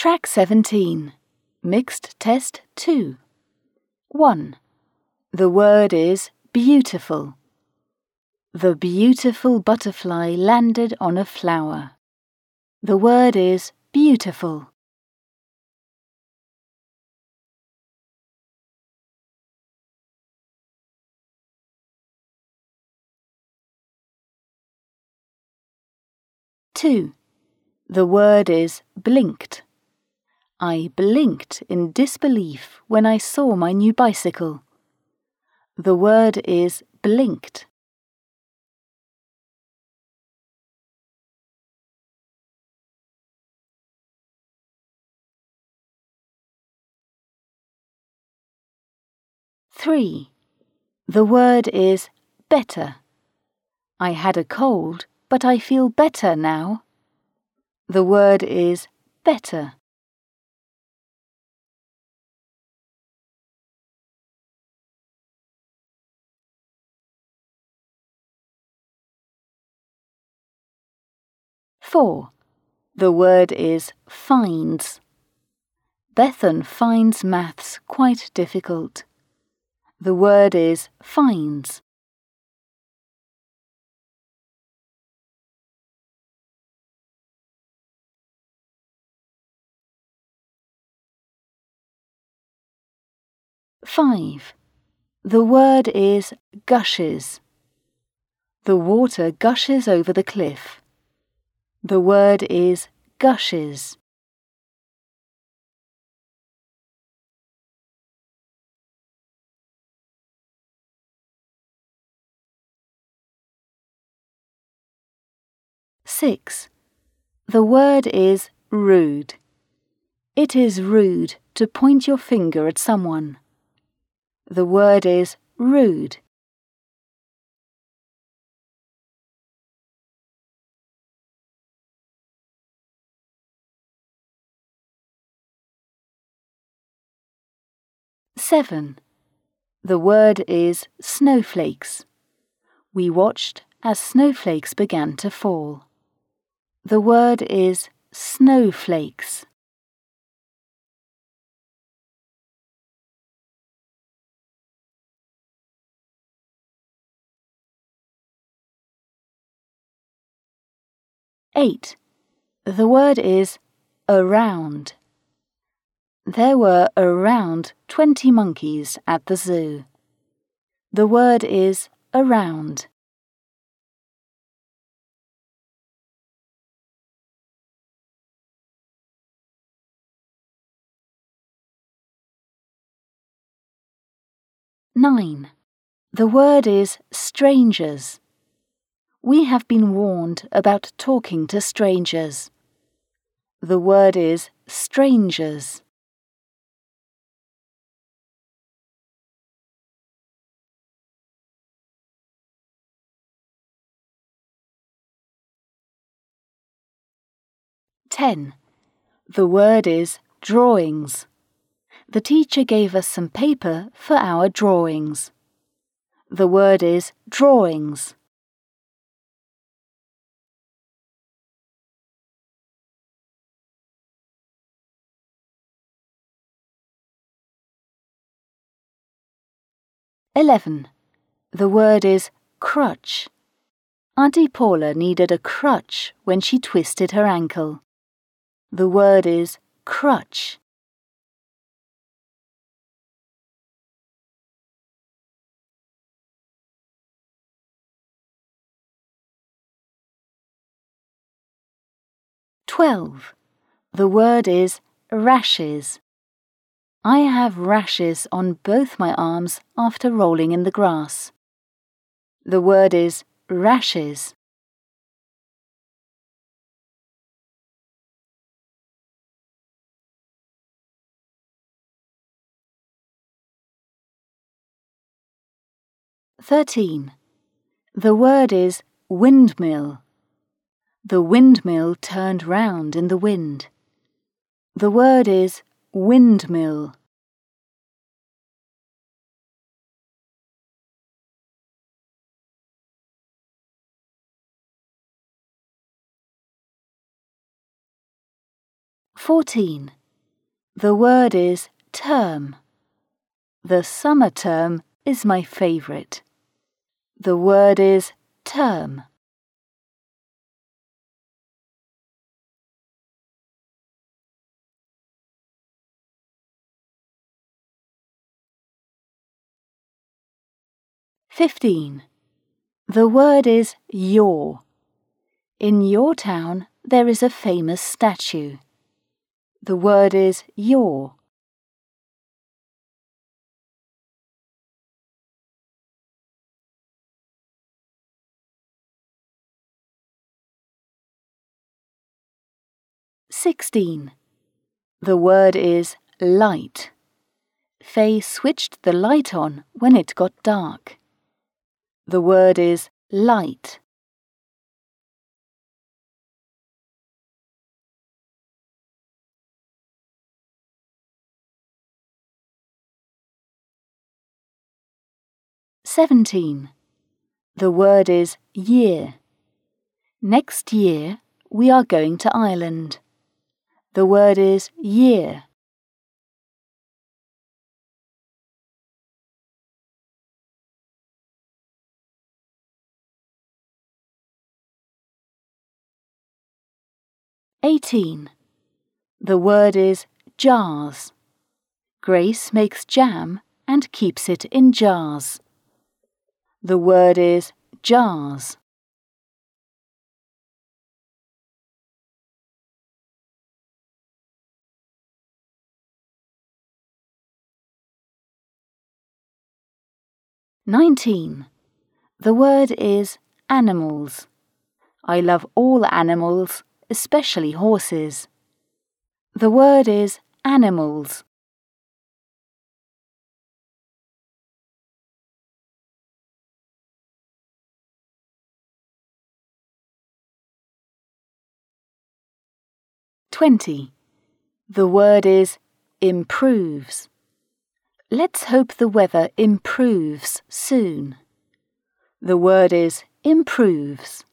Track 17. Mixed Test 2. 1. The word is beautiful. The beautiful butterfly landed on a flower. The word is beautiful. 2. The word is blinked. I blinked in disbelief when I saw my new bicycle. The word is blinked. 3. The word is better. I had a cold, but I feel better now. The word is better. 4. The word is finds. Bethan finds maths quite difficult. The word is finds. 5. The word is gushes. The water gushes over the cliff. The word is gushes. 6. The word is rude. It is rude to point your finger at someone. The word is rude. 7. The word is snowflakes. We watched as snowflakes began to fall. The word is snowflakes. 8. The word is around. There were around 20 monkeys at the zoo. The word is around. 9. The word is strangers. We have been warned about talking to strangers. The word is strangers. 10. The word is drawings. The teacher gave us some paper for our drawings. The word is drawings. 11. The word is crutch. Auntie Paula needed a crutch when she twisted her ankle. The word is crutch. 12. The word is rashes. I have rashes on both my arms after rolling in the grass. The word is rashes. 13. The word is windmill. The windmill turned round in the wind. The word is windmill. 14. 14. The word is term. The summer term is my favourite. The word is term. 15. The word is your. In your town there is a famous statue. The word is your. 16. The word is light. Faye switched the light on when it got dark. The word is light. 17. The word is year. Next year we are going to Ireland. The word is year. 18. The word is jars. Grace makes jam and keeps it in jars. The word is jars. 19. The word is animals. I love all animals, especially horses. The word is animals. 20. The word is improves. Let's hope the weather improves soon. The word is improves.